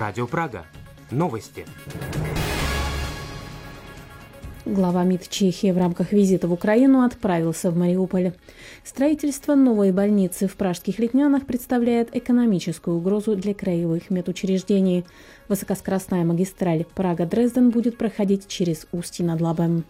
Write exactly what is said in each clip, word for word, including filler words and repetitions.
Радио Прага. Новости. Глава МИД Чехии в рамках визита в Украину отправился в Мариуполь. Строительство новой больницы в Пражских Летнянах представляет экономическую угрозу для краевых медучреждений. Высокоскоростная магистраль Прага-Дрезден будет проходить через Устье над Лабем.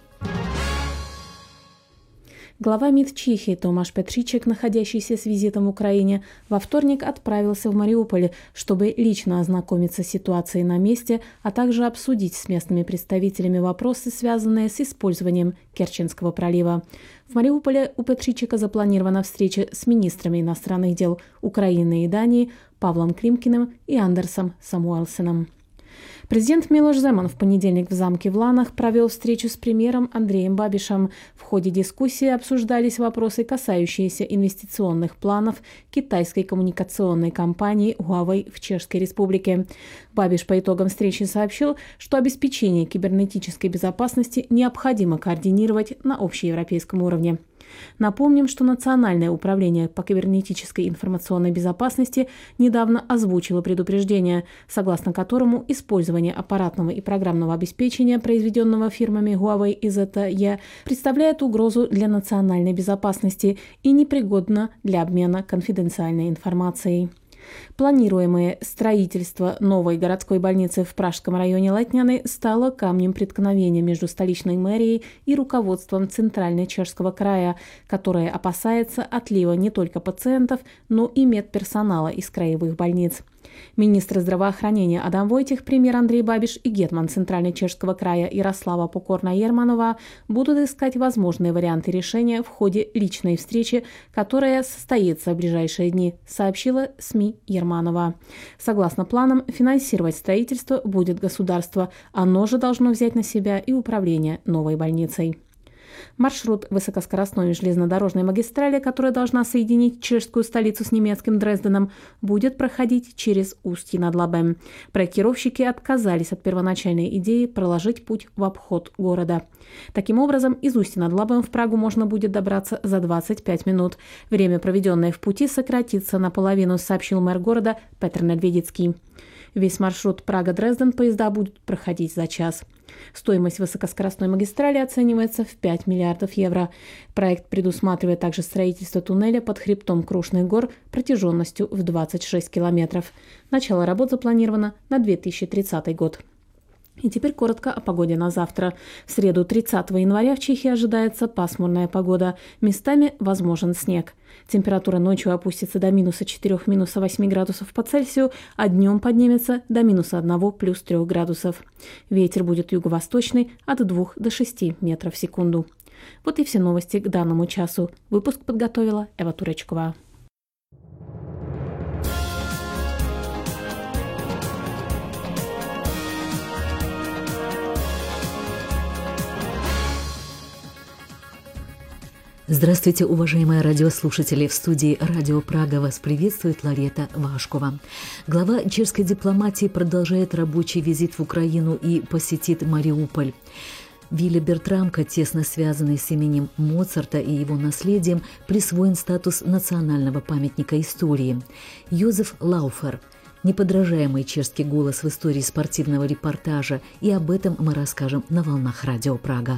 Глава МИД Чехии Томаш Петричек, находящийся с визитом в Украине, во вторник отправился в Мариуполь, чтобы лично ознакомиться с ситуацией на месте, а также обсудить с местными представителями вопросы, связанные с использованием Керченского пролива. В Мариуполе у Петричека запланирована встреча с министрами иностранных дел Украины и Дании Павлом Климкиным и Андерсом Самуэлсеном. Президент Милош Земан в понедельник в замке в Ланах провел встречу с премьером Андреем Бабишем. В ходе дискуссии обсуждались вопросы, касающиеся инвестиционных планов китайской коммуникационной компании Huawei в Чешской Республике. Бабиш по итогам встречи сообщил, что обеспечение кибернетической безопасности необходимо координировать на общеевропейском уровне. Напомним, что Национальное управление по кибернетической информационной безопасности недавно озвучило предупреждение, согласно которому использование аппаратного и программного обеспечения, произведенного фирмами Huawei и зет ти и, представляет угрозу для национальной безопасности и непригодно для обмена конфиденциальной информацией. Планируемое строительство новой городской больницы в Пражском районе Летняны стало камнем преткновения между столичной мэрией и руководством Центрально-Чешского края, которое опасается отлива не только пациентов, но и медперсонала из краевых больниц. Министр здравоохранения Адам Войтих, премьер Андрей Бабиш и гетман Центрально-Чешского края Ярослава Покорна-Ерманова будут искать возможные варианты решения в ходе личной встречи, которая состоится в ближайшие дни, сообщила СМИ Ерманова. Согласно планам, финансировать строительство будет государство, оно же должно взять на себя и управление новой больницей. Маршрут высокоскоростной железнодорожной магистрали, которая должна соединить чешскую столицу с немецким Дрезденом, будет проходить через Устье над Лабем. Проектировщики отказались от первоначальной идеи проложить путь в обход города. Таким образом, из Устья над Лабем в Прагу можно будет добраться за двадцать пять минут. Время, проведенное в пути, сократится наполовину, сообщил мэр города Петр Недведицкий. Весь маршрут Прага-Дрезден поезда будут проходить за час. Стоимость высокоскоростной магистрали оценивается в пять миллиардов евро. Проект предусматривает также строительство туннеля под хребтом Крушных гор протяженностью в двадцать шесть километров. Начало работ запланировано на две тысячи тридцатый год. И теперь коротко о погоде на завтра. В среду тридцатого января в Чехии ожидается пасмурная погода. Местами возможен снег. Температура ночью опустится до минуса четырёх, минуса восьми градусов по Цельсию, а днем поднимется до минуса одного, плюс трёх градусов. Ветер будет юго-восточный от двух до шести метров в секунду. Вот и все новости к данному часу. Выпуск подготовила Эва Туречкова. Здравствуйте, уважаемые радиослушатели! В студии «Радио Прага» вас приветствует Ларета Вашкова. Глава чешской дипломатии продолжает рабочий визит в Украину и посетит Мариуполь. Вилли Бертрамко, тесно связанный с именем Моцарта и его наследием, присвоен статус национального памятника истории. Йозеф Лауфер – неподражаемый чешский голос в истории спортивного репортажа, и об этом мы расскажем на волнах «Радио Прага».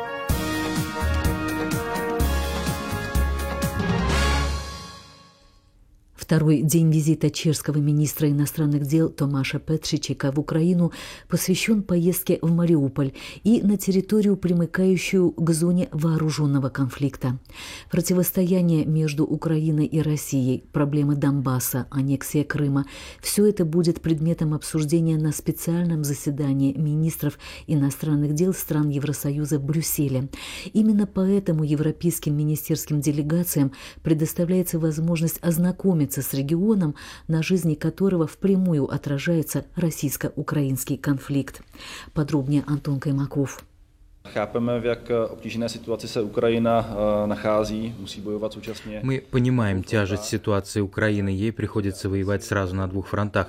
Второй день визита чешского министра иностранных дел Томаша Петричека в Украину посвящен поездке в Мариуполь и на территорию, примыкающую к зоне вооруженного конфликта. Противостояние между Украиной и Россией, проблемы Донбасса, аннексия Крыма – все это будет предметом обсуждения на специальном заседании министров иностранных дел стран Евросоюза в Брюсселе. Именно поэтому европейским министерским делегациям предоставляется возможность ознакомиться с регионом, на жизни которого впрямую отражается российско-украинский конфликт. Подробнее Антон Каймаков. Chápeme, v jak obtížné situaci se Ukrajina nachází, musí bojovat současně. Мы понимаем тяжесть ситуации Украины, ей приходится воевать сразу на двух фронтах.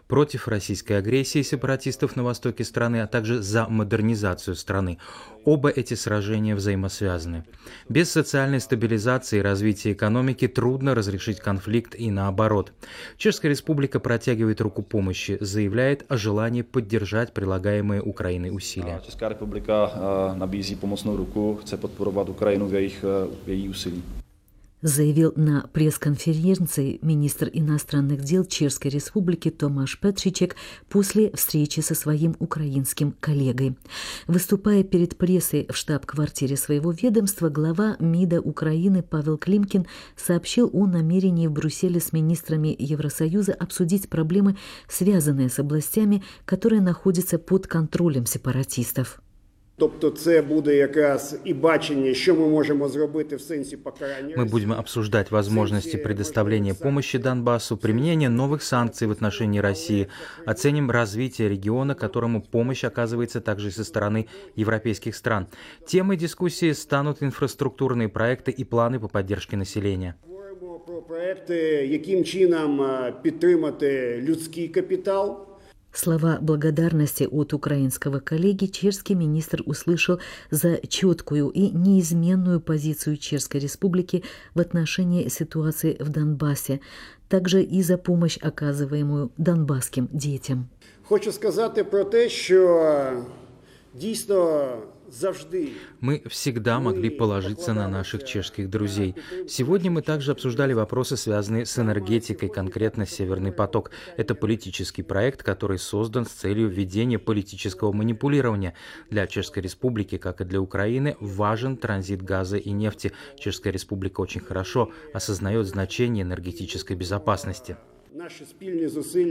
против российской агрессии сепаратистов на востоке страны, а также за модернизацию страны. Оба эти сражения взаимосвязаны. Без социальной стабилизации и развития экономики трудно разрешить конфликт и наоборот. Чешская республика протягивает руку помощи, заявляет о желании поддержать прилагаемые Украиной усилия. Česká republika nabízí pomocnou ruku, chce podporovat Ukrajinu v jejich v její úsilí. Заявил на пресс-конференции министр иностранных дел Чешской Республики Томаш Петричек после встречи со своим украинским коллегой. Выступая перед прессой в штаб-квартире своего ведомства, глава МИДа Украины Павел Климкин сообщил о намерении в Брюсселе с министрами Евросоюза обсудить проблемы, связанные с областями, которые находятся под контролем сепаратистов. Тобто це буде якраз і бачення, що ми можемо зробити в сенсі покарання. Мы будем обсуждать возможности предоставления помощи Донбассу, применение новых санкций в отношении России, оценим развитие региона, которому помощь оказывается также и со стороны европейских стран. Темой дискуссии станут инфраструктурные проекты и планы по поддержке населения. Говоримо про проекти, яким чином підтримати людський капітал. Слова благодарности от украинского коллеги чешский министр услышал за четкую и неизменную позицию Чешской Республики в отношении ситуации в Донбассе, также и за помощь, оказываемую донбасским детям. Хочу сказати про те, що дійсно завжди Мы всегда могли положиться на наших чешских друзей. Сегодня мы также обсуждали вопросы, связанные с энергетикой, конкретно «Северный поток». Это политический проект, который создан с целью введения политического манипулирования. Для Чешской Республики, как и для Украины, важен транзит газа и нефти. Чешская Республика очень хорошо осознает значение энергетической безопасности. Наші спільні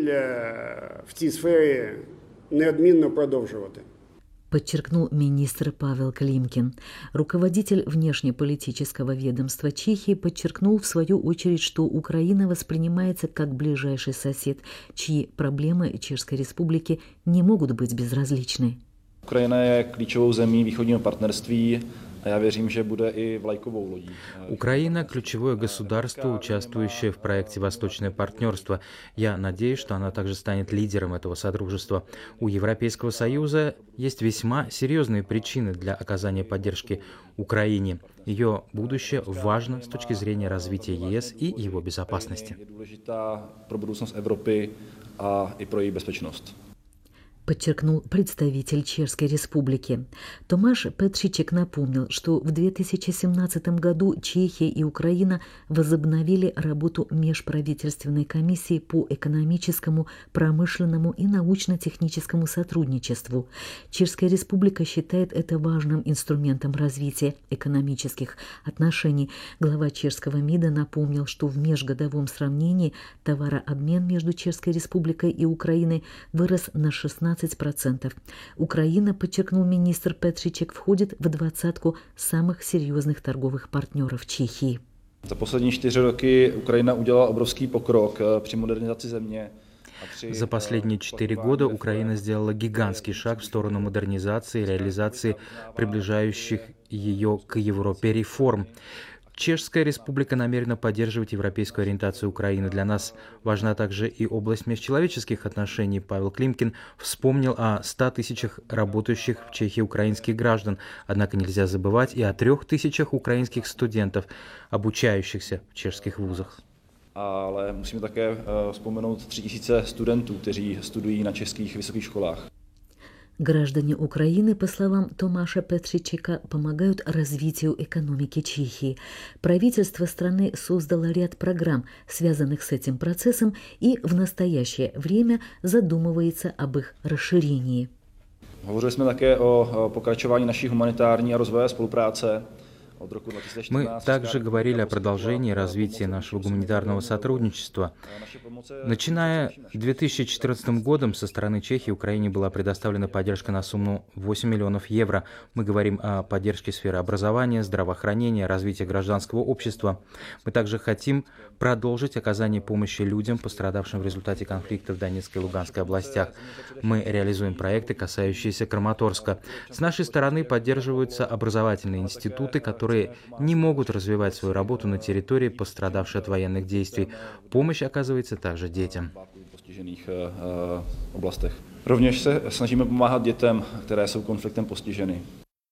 зусилля в цій сфері неодмінно продовжувати. Подчеркнул министр Павел Климкин. Руководитель внешнеполитического ведомства Чехии подчеркнул в свою очередь, что Украина воспринимается как ближайший сосед, чьи проблемы Чешской Республики не могут быть безразличны. Ukrajina je klíčovou zemí východního partnerství a já věřím, že bude i vlajkovou lodí. Украина – ключевое государство, участвующее в проекте «Восточное партнерство». Я надеюсь, что она также станет лидером этого содружества. У Европейского Союза есть весьма серьезные причины для оказания поддержки Украине. Ее будущее важно с точки зрения развития ЕС и его безопасности. Je důležitá pro budoucnost Evropy a i pro její bezpečnost. Подчеркнул представитель Чешской Республики. Томаш Петричек напомнил, что в две тысячи семнадцатом году Чехия и Украина возобновили работу межправительственной комиссии по экономическому, промышленному и научно-техническому сотрудничеству. Чешская Республика считает это важным инструментом развития экономических отношений. Глава чешского МИДа напомнил, что в межгодовом сравнении товарообмен между Чешской Республикой и Украиной вырос на шестнадцать процентов. Украина, подчеркнул министр Петричек, входит в двадцатку самых серьезных торговых партнеров Чехии. За последní čtyři roky Ukrajina udělala obrovský pokrok při modernizaci země. За последние четыре года Украина сделала гигантский шаг в сторону модернизации и реализации приближающих ее к Европе реформ. Чешская Республика намерена поддерживать европейскую ориентацию Украины. Для нас важна также и область межчеловеческих отношений. Павел Климкин вспомнил о ста тысячах работающих в Чехии украинских граждан. Однако нельзя забывать и о трех тысячах украинских студентов, обучающихся в чешских вузах. Ale musíme také vzpomenout tři tisíce studentů, kteří studují na českých vysokých školách. Граждане Украины, по словам Томаша Петричека, помогают развитию экономики Чехии. Правительство страны создало ряд программ, связанных с этим процессом, и в настоящее время задумывается об их расширении. Hovořili jsme také o pokračování naší humanitární a rozvojové spolupráce. Мы также говорили о продолжении развития нашего гуманитарного сотрудничества. Начиная две тысячи четырнадцатым годом со стороны Чехии Украине была предоставлена поддержка на сумму восемь миллионов евро. Мы говорим о поддержке сферы образования, здравоохранения, развития гражданского общества. Мы также хотим продолжить оказание помощи людям, пострадавшим в результате конфликта в Донецкой и Луганской областях. Мы реализуем проекты, касающиеся Краматорска. С нашей стороны поддерживаются образовательные институты, которые которые не могут развивать свою работу на территории, пострадавшей от военных действий. Помощь оказывается также детям. postižených oblastech. Rovněž se snažíme pomáhat dětem, které jsou konfliktem postiženy.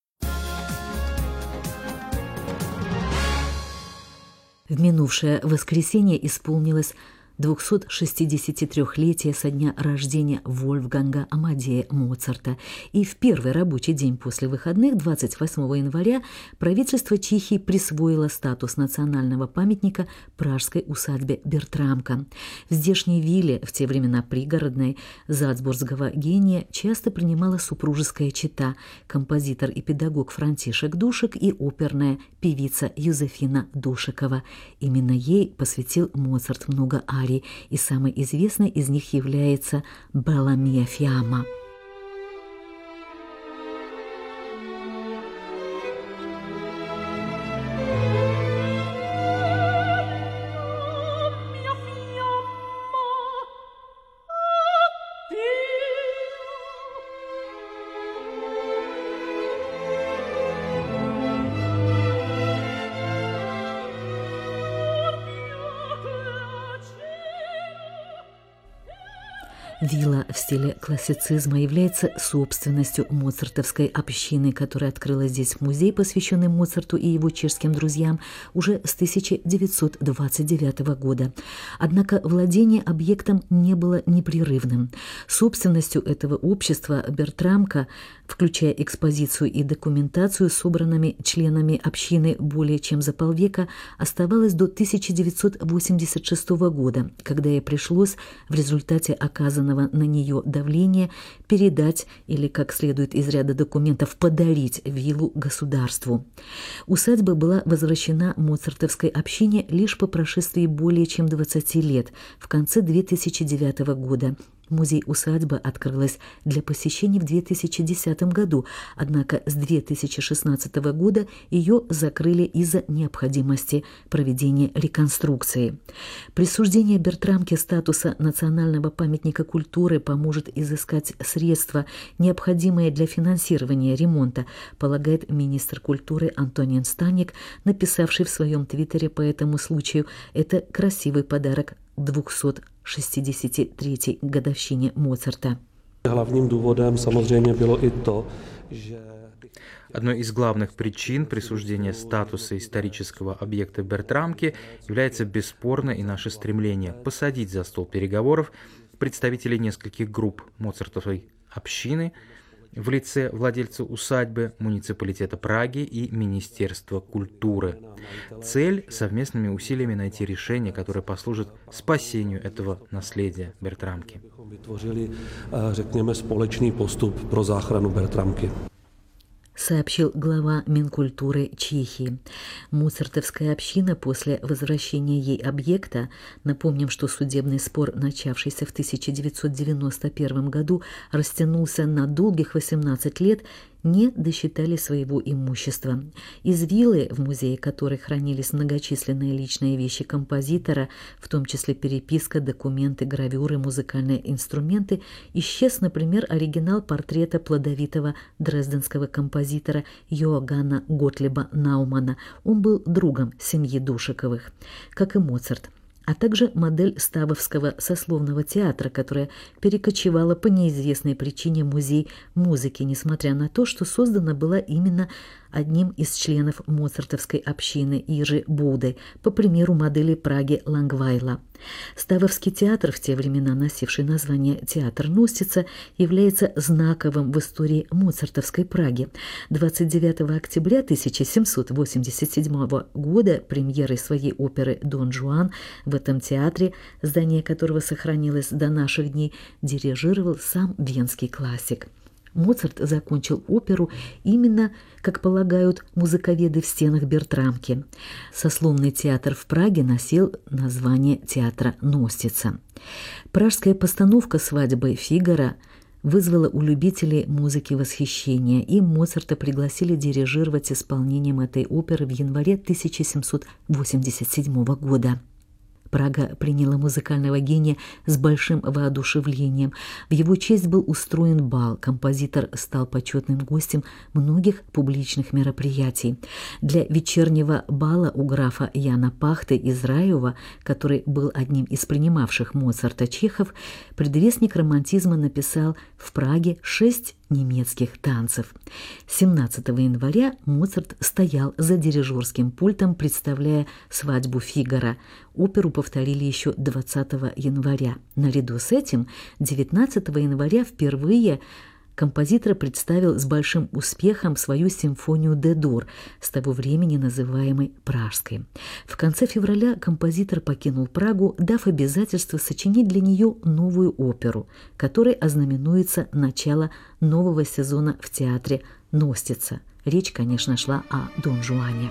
В минувшее воскресенье исполнилось двухсотшестидесятитрёхлетие со дня рождения Вольфганга Амадея Моцарта. И в первый рабочий день после выходных, двадцать восьмого января, правительство Чехии присвоило статус национального памятника пражской усадьбе Бертрамка. В здешней вилле, в те времена пригородной, зальцбургского гения часто принимала супружеская чета, композитор и педагог Франтишек Душек и оперная певица Юзефина Душекова. Именно ей посвятил Моцарт много арий, и самой известной из них является «Белла мия фиамма». Вилла в стиле классицизма является собственностью моцартовской общины, которая открыла здесь музей, посвященный Моцарту и его чешским друзьям, уже с тысяча девятьсот двадцать девятого года. Однако владение объектом не было непрерывным. Собственностью этого общества Бертрамка, включая экспозицию и документацию, собранными членами общины более чем за полвека, оставалась до тысяча девятьсот восемьдесят шестого года, когда ей пришлось в результате оказанного на нее давления передать или, как следует из ряда документов, подарить виллу государству. Усадьба была возвращена моцартовской общине лишь по прошествии более чем двадцати лет, в конце две тысячи девятого года. Музей-усадьба открылась для посещений в две тысячи десятом году, однако с две тысячи шестнадцатого года ее закрыли из-за необходимости проведения реконструкции. Присуждение Бертрамке статуса национального памятника культуры поможет изыскать средства, необходимые для финансирования ремонта, полагает министр культуры Антонин Станик, написавший в своем твиттере по этому случаю: «Это красивый подарок двухсот шестидесяти третьей годовщине Моцарта». Главным důvodem samozřejmě bylo i to, že Одной из главных причин присуждения статуса исторического объекта Бертрамки является бесспорно и наше стремление посадить за стол переговоров представителей нескольких групп моцартовой общины в лице владельца усадьбы, муниципалитета Праги и Министерства культуры. Цель – совместными усилиями найти решение, которое послужит спасению этого наследия Бертрамки. Vytvořili, řekněme, společný postup pro záchranu Bertramky. Сообщил глава Минкультуры Чехии. Моцартовская община после возвращения ей объекта, напомним, что судебный спор, начавшийся в тысяча девятьсот девяносто первом году, растянулся на долгих восемнадцать лет, не досчитали своего имущества. Из виллы, в музее которой хранились многочисленные личные вещи композитора, в том числе переписка, документы, гравюры, музыкальные инструменты, исчез, например, оригинал портрета плодовитого дрезденского композитора Йоганна Готлиба Наумана. Он был другом семьи Душековых, как и Моцарт, а также модель Ставовского сословного театра, которая перекочевала по неизвестной причине в музей музыки, несмотря на то, что создана была именно одним из членов моцартовской общины Иржи Будой, по примеру модели Праги Лангвайла. Ставовский театр, в те времена носивший название «Театр Ностица», является знаковым в истории моцартовской Праги. двадцать девятого октября тысяча семьсот восемьдесят седьмого года премьерой своей оперы «Дон Жуан» в этом театре, здание которого сохранилось до наших дней, дирижировал сам венский классик. Моцарт закончил оперу именно, как полагают музыковеды, в стенах Бертрамки. Сословный театр в Праге носил название театра Ностица. Пражская постановка свадьбы Фигаро вызвала у любителей музыки восхищение, и Моцарта пригласили дирижировать исполнением этой оперы в январе тысяча семьсот восемьдесят седьмого года. Прага приняла музыкального гения с большим воодушевлением. В его честь был устроен бал. Композитор стал почетным гостем многих публичных мероприятий. Для вечернего бала у графа Яна Пахты из Раева, который был одним из принимавших Моцарта чехов, предвестник романтизма написал в Праге шесть немецких танцев. семнадцатого января Моцарт стоял за дирижерским пультом, представляя «Свадьбу Фигаро». Оперу повторили еще двадцатого января. Наряду с этим девятнадцатого января впервые композитор представил с большим успехом свою симфонию «Д-дур», с того времени называемой «Пражской». В конце февраля композитор покинул Прагу, дав обязательство сочинить для нее новую оперу, которой ознаменуется начало нового сезона в театре «Ностица». Речь, конечно, шла о Дон Жуане.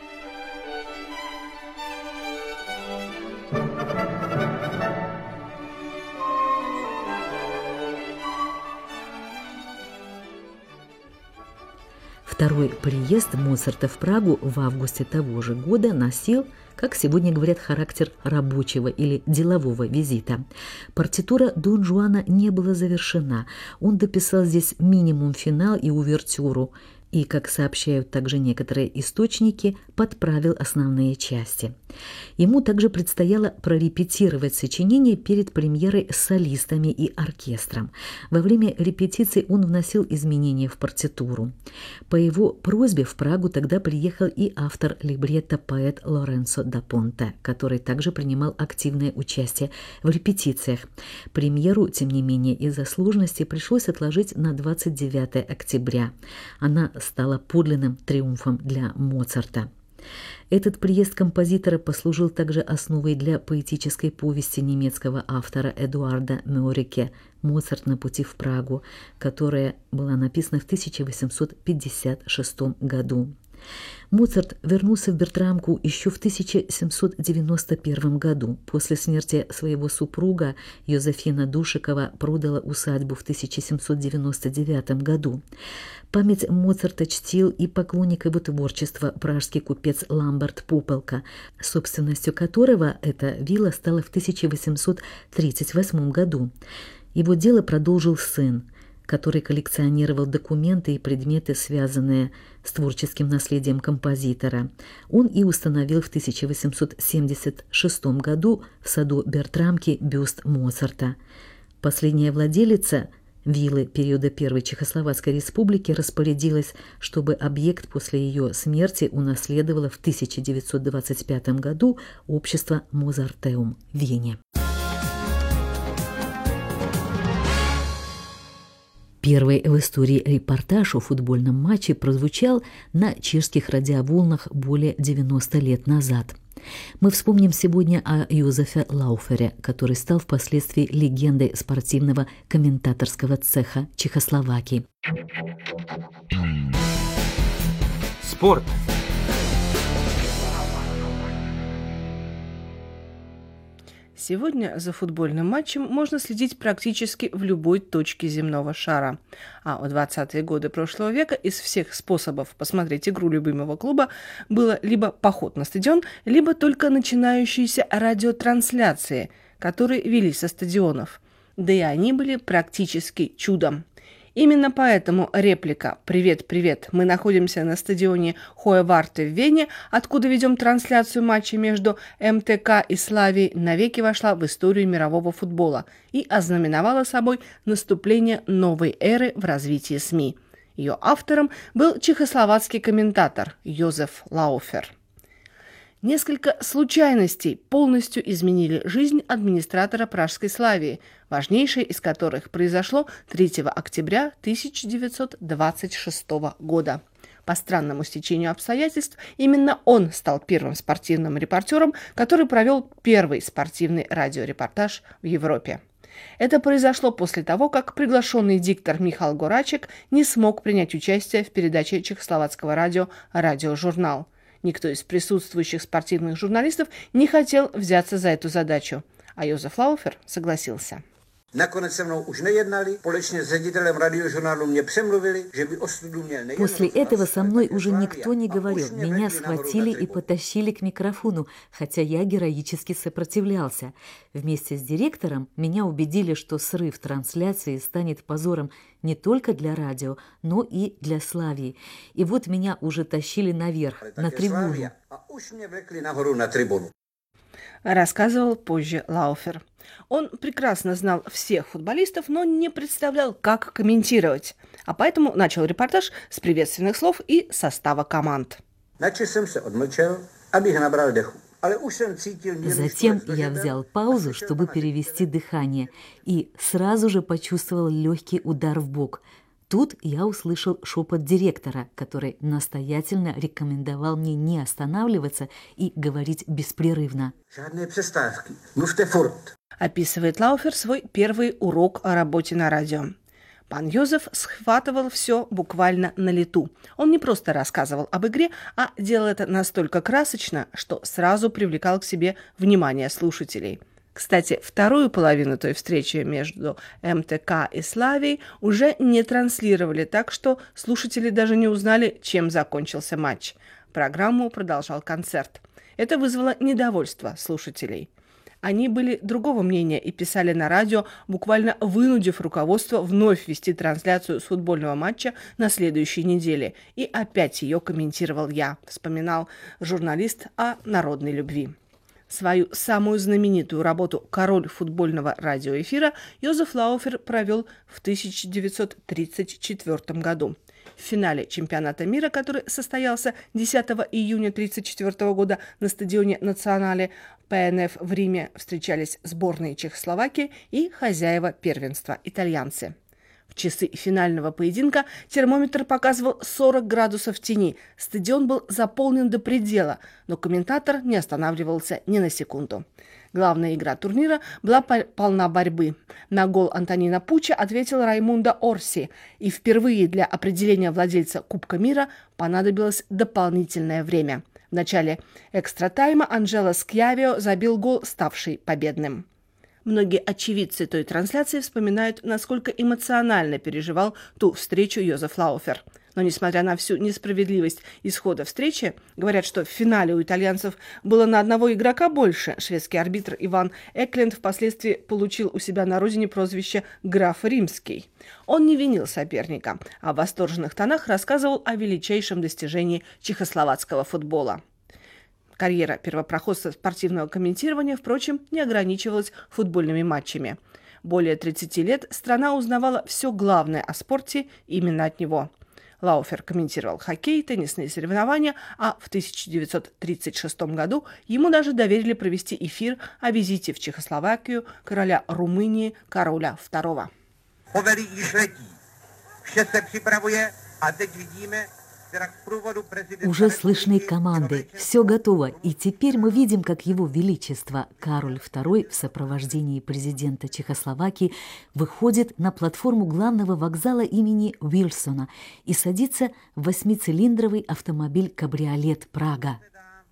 Второй приезд Моцарта в Прагу в августе того же года носил, как сегодня говорят, характер рабочего или делового визита. Партитура Дон Жуана не была завершена. Он дописал здесь минимум финал и увертюру, и, как сообщают также некоторые источники, подправил основные части. Ему также предстояло прорепетировать сочинение перед премьерой с солистами и оркестром. Во время репетиций он вносил изменения в партитуру. По его просьбе в Прагу тогда приехал и автор либретто, поэт Лоренцо да Понте, который также принимал активное участие в репетициях. Премьеру, тем не менее, из-за сложности пришлось отложить на двадцать девятое октября. Она стала подлинным триумфом для Моцарта. Этот приезд композитора послужил также основой для поэтической повести немецкого автора Эдуарда Мёрике «Моцарт на пути в Прагу», которая была написана в тысяча восемьсот пятьдесят шестом году. Моцарт вернулся в Бертрамку еще в тысяча семьсот девяносто первом году. После смерти своего супруга Йозефина Душикова продала усадьбу в тысяча семьсот девяносто девятом году. Память Моцарта чтил и поклонник его творчества пражский купец Ламберт Попелка, собственностью которого эта вилла стала в тысяча восемьсот тридцать восьмом году. Его дело продолжил сын, который коллекционировал документы и предметы, связанные с творческим наследием композитора. Он и установил в тысяча восемьсот семьдесят шестом году в саду Бертрамки бюст Моцарта. Последняя владелица виллы периода Первой Чехословацкой республики распорядилась, чтобы объект после ее смерти унаследовало в тысяча девятьсот двадцать пятом году общество Мозартеум в Вене. Первый в истории репортаж о футбольном матче прозвучал на чешских радиоволнах более девяноста лет назад. Мы вспомним сегодня о Йозефе Лауфере, который стал впоследствии легендой спортивного комментаторского цеха Чехословакии. Спорт. Сегодня за футбольным матчем можно следить практически в любой точке земного шара. А в двадцатые годы прошлого века из всех способов посмотреть игру любимого клуба было либо поход на стадион, либо только начинающиеся радиотрансляции, которые велись со стадионов. Да и они были практически чудом. Именно поэтому реплика «Привет, привет, мы находимся на стадионе Хоя Варте в Вене, откуда ведем трансляцию матча между эм тэ ка и Славией», навеки вошла в историю мирового футбола и ознаменовала собой наступление новой эры в развитии СМИ. Ее автором был чехословацкий комментатор Йозеф Лауфер. Несколько случайностей полностью изменили жизнь администратора Пражской Славии, важнейшее из которых произошло третьего октября тысяча девятьсот двадцать шестого года. По странному стечению обстоятельств, именно он стал первым спортивным репортером, который провел первый спортивный радиорепортаж в Европе. Это произошло после того, как приглашенный диктор Михал Горачек не смог принять участие в передаче чехословацкого радио «Радиожурнал». Никто из присутствующих спортивных журналистов не хотел взяться за эту задачу, а Йозеф Лауфер согласился. После этого со мной уже никто не говорил. Меня схватили и потащили к микрофону, хотя я героически сопротивлялся. Вместе с директором меня убедили, что срыв трансляции станет позором не только для радио, но и для Славии. И вот меня уже тащили наверх, на трибуну. Рассказывал позже Лауфер. Он прекрасно знал всех футболистов, но не представлял, как комментировать. А поэтому начал репортаж с приветственных слов и состава команд. Затем я взял паузу, чтобы перевести дыхание, и сразу же почувствовал легкий удар в бок. Тут я услышал шепот директора, который настоятельно рекомендовал мне не останавливаться и говорить беспрерывно. Описывает Лауфер свой первый урок о работе на радио. Пан Йозеф схватывал все буквально на лету. Он не просто рассказывал об игре, а делал это настолько красочно, что сразу привлекал к себе внимание слушателей. Кстати, вторую половину той встречи между эм тэ ка и Славией уже не транслировали, так что слушатели даже не узнали, чем закончился матч. Программу продолжал концерт. Это вызвало недовольство слушателей. Они были другого мнения и писали на радио, буквально вынудив руководство вновь вести трансляцию с футбольного матча на следующей неделе. И опять ее комментировал я, вспоминал журналист о народной любви. Свою самую знаменитую работу «Король футбольного радиоэфира» Йозеф Лауфер провел в тысяча девятьсот тридцать четвёртом году. В финале чемпионата мира, который состоялся десятого июня тысяча девятьсот тридцать четвёртого года на стадионе Национале пэ эн эф в Риме, встречались сборные Чехословакии и хозяева первенства – итальянцы. В часы финального поединка термометр показывал сорок градусов тени. Стадион был заполнен до предела, но комментатор не останавливался ни на секунду. Главная игра турнира была полна борьбы. На гол Антонина Пучча ответил Раймундо Орси, и впервые для определения владельца Кубка мира понадобилось дополнительное время. В начале экстра-тайма Анджело Скьявио забил гол, ставший победным. Многие очевидцы той трансляции вспоминают, насколько эмоционально переживал ту встречу Йозеф Лауфер. Но, несмотря на всю несправедливость исхода встречи, говорят, что в финале у итальянцев было на одного игрока больше. Шведский арбитр Иван Экленд впоследствии получил у себя на родине прозвище «Граф Римский». Он не винил соперника, а в восторженных тонах рассказывал о величайшем достижении чехословацкого футбола. Карьера первопроходца спортивного комментирования, впрочем, не ограничивалась футбольными матчами. Более тридцати лет страна узнавала все главное о спорте именно от него. Лауфер комментировал хоккей, теннисные соревнования, а в тысяча девятьсот тридцать шестом году ему даже доверили провести эфир о визите в Чехословакию короля Румынии Кароля второго. Уже слышны команды. Все готово. И теперь мы видим, как его величество Кароль второй в сопровождении президента Чехословакии выходит на платформу главного вокзала имени Уилсона и садится в восьмицилиндровый автомобиль-кабриолет «Прага».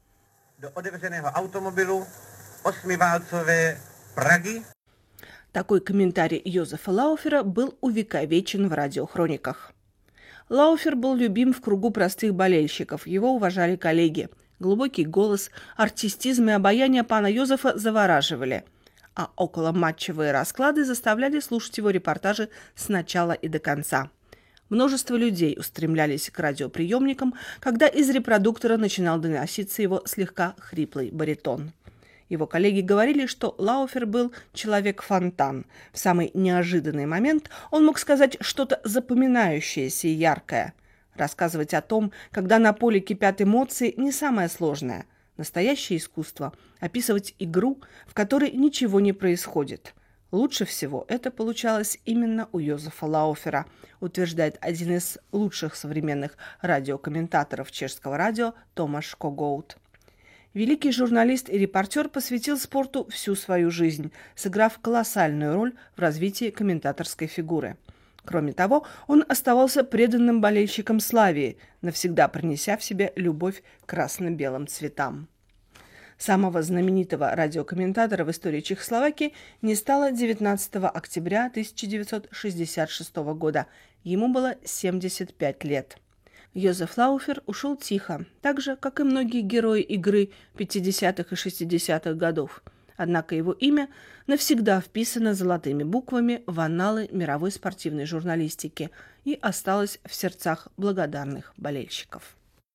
Такой комментарий Йозефа Лауфера был увековечен в радиохрониках. Лауфер был любим в кругу простых болельщиков, его уважали коллеги. Глубокий голос, артистизм и обаяние пана Йозефа завораживали, а околоматчевые расклады заставляли слушать его репортажи с начала и до конца. Множество людей устремлялись к радиоприемникам, когда из репродуктора начинал доноситься его слегка хриплый баритон. Его коллеги говорили, что Лауфер был человек-фонтан. В самый неожиданный момент он мог сказать что-то запоминающееся и яркое. Рассказывать о том, когда на поле кипят эмоции, не самое сложное. Настоящее искусство – описывать игру, в которой ничего не происходит. Лучше всего это получалось именно у Йозефа Лауфера, утверждает один из лучших современных радиокомментаторов чешского радио Томаш Когоут. Великий журналист и репортер посвятил спорту всю свою жизнь, сыграв колоссальную роль в развитии комментаторской фигуры. Кроме того, он оставался преданным болельщиком Славии, навсегда принеся в себе любовь к красно-белым цветам. Самого знаменитого радиокомментатора в истории Чехословакии не стало девятнадцатого октября тысяча девятьсот шестьдесят шестого года. Ему было семьдесят пять лет. Йозеф Лауфер ушел тихо, так же, как и многие герои игры пятидесятых и шестидесятых годов. Однако его имя навсегда вписано золотыми буквами в анналы мировой спортивной журналистики и осталось в сердцах благодарных болельщиков.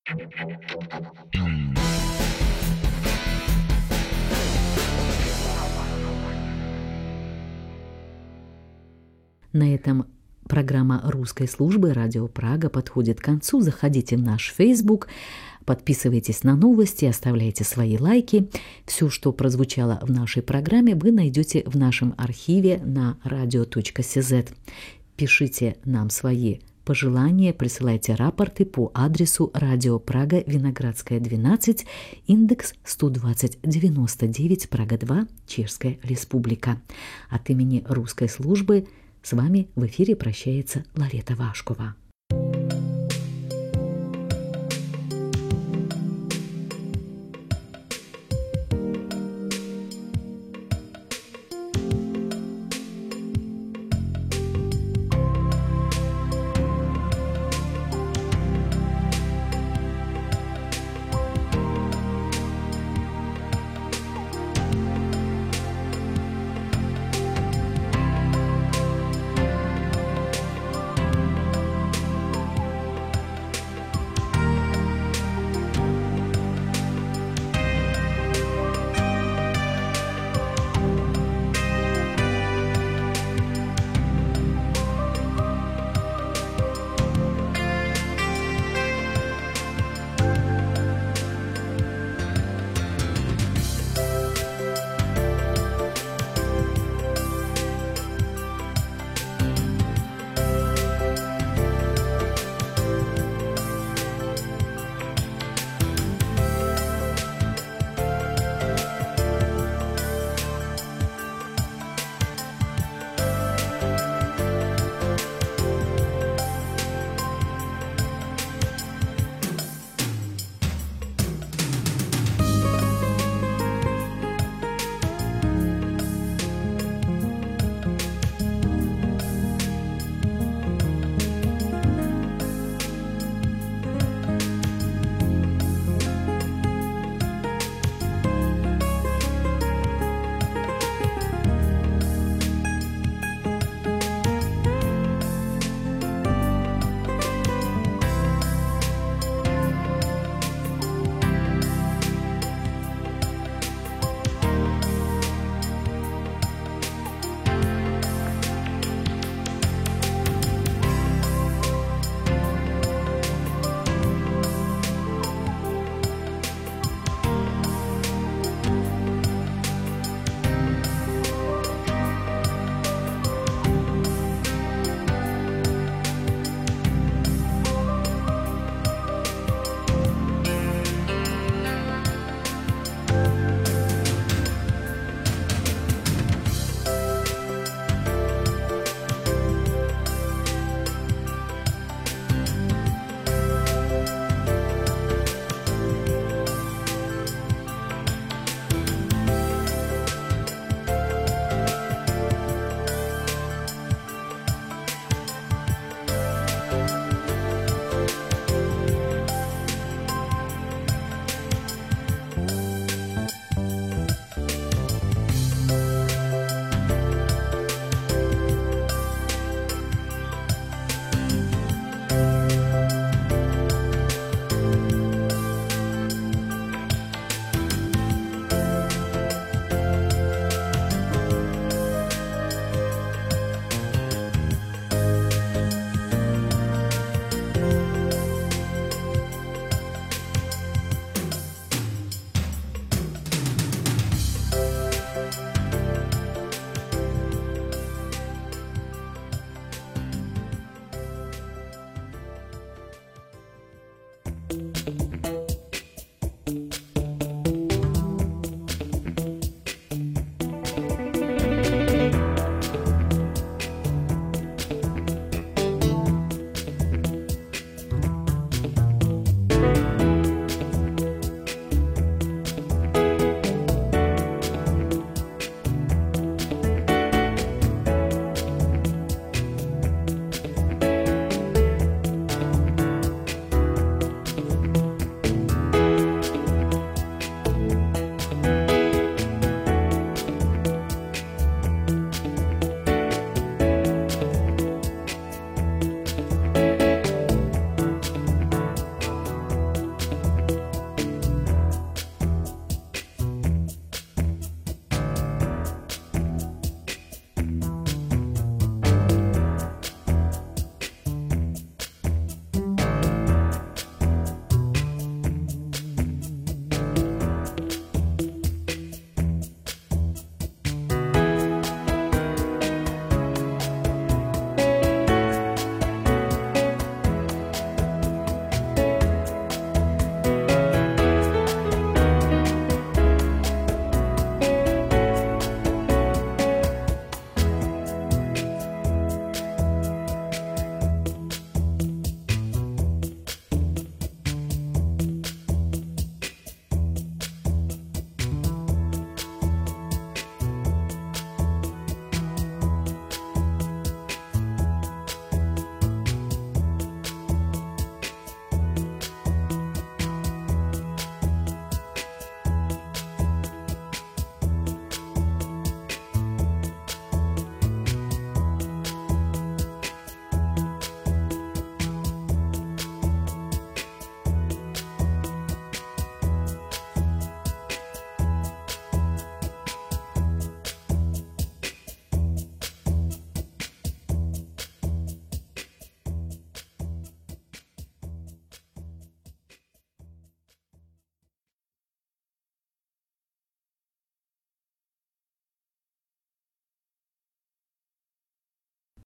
На этом программа русской службы «Радио Прага» подходит к концу. Заходите в наш Facebook, подписывайтесь на новости, оставляйте свои лайки. Все, что прозвучало в нашей программе, вы найдете в нашем архиве на радио точка си зет. Пишите нам свои пожелания, присылайте рапорты по адресу Радио Прага, Виноградская, двенадцать, индекс сто двадцать девяносто девять, Прага два, Чешская Республика. От имени русской службы с вами в эфире прощается Ларета Вашкова.